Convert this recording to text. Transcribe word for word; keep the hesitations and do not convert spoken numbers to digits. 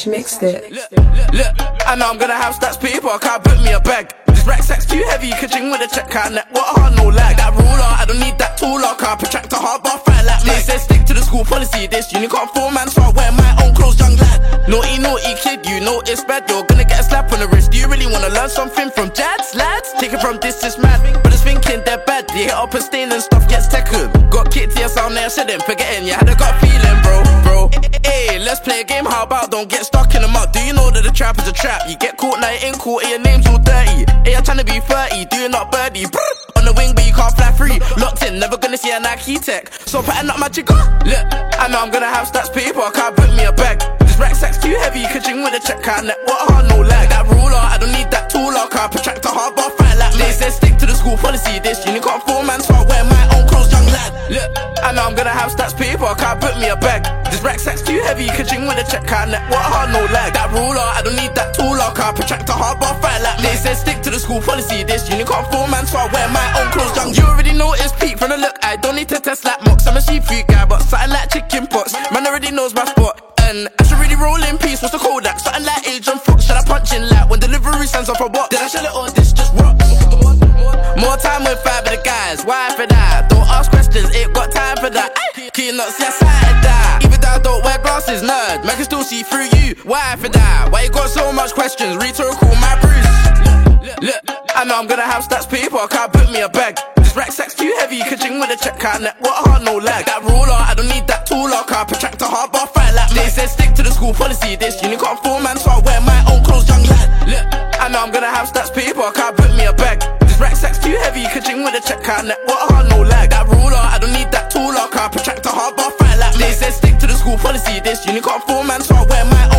Sash mixed it. Look, look, look, I know I'm gonna have stats people, I can't book me a bag. This rack sack's too heavy, ka-ching with a check out net. What hard, no lag. That ruler, I don't need that tool, I can't protract a hard bar fight like They said stick to the school policy, this uni can't fool man, so I wear my own clothes, young lad. Naughty, naughty kid, you know it's bad, you're gonna get a slap on the wrist. Do you really wanna learn something from Jads, lads? Take it from this, is mad, but it's thinking they're bad. You hit up a stain and stuff gets tackled. Got kicked to your sound there, shouldn't forgetting you had a gut feeling, bro, bro. Hey, let's play a game, how about don't get stuck in the mud? Do you know that the trap is a trap? You get caught now, you ain't caught, and your name's all dirty. Hey, I'm trying to be thirty, do you not birdie? Brr, on the wing, but you can't fly free. Locked in, never gonna see a Nike tech. So patting up my jigger. Look, I know I'm gonna have stats paper, I can't book me a bag. This rack sack's too heavy, you can ching with a check out net. What hard, no lag. That ruler, I don't need that tool, I can't protract a hard bar fight like They said stick to the school policy, this uni can't fool man, so I wear my own clothes, young lad. Look, I know I'm gonna have stats paper, I can't book me a bag. This rack sack's too heavy, you can ching with a check out net. What hard, no lag. That ruler, I don't need that tool, I can't protract a hard bar fight like They said stick to the school policy, this uni can't fool man, so I wear my own clothes, young. You already know it's peak from the look, I don't need to test like mocks. I'm a seafood guy, but something like chicken pots. Man already knows my spot. And I should really roll in peace, what's the Kodak? Something like Agent Fox, should I punch in like when delivery sends off a what? Did I shell it or this just rocks? More time with five of the guys, why for that? Don't ask questions, ain't got time for that. Keen nuts, yeah, side that. Even though I don't wear glasses, nerd, man can still see through you. Why for that? Why you got so much questions? Rhetorical, my Bruce. Look, I know I'm gonna have stats paper, I can't book me a bag. This rack sack's too heavy, you can ching with a check out net. What hard, no lag. That ruler, I don't need that tool, I can't protract a hard bar fight like They said stick to the school policy, this uni can't fool man, so I wear my own clothes, young lad. Look, I know I'm gonna have stats paper, I can't book me a bag. This rack sack's too heavy, you can ching with a check out net. What hard, no lag. That ruler, I don't need that tool, I can't protract a hard bar fight like They said stick to the school policy, this uni can't fool man, so I wear my own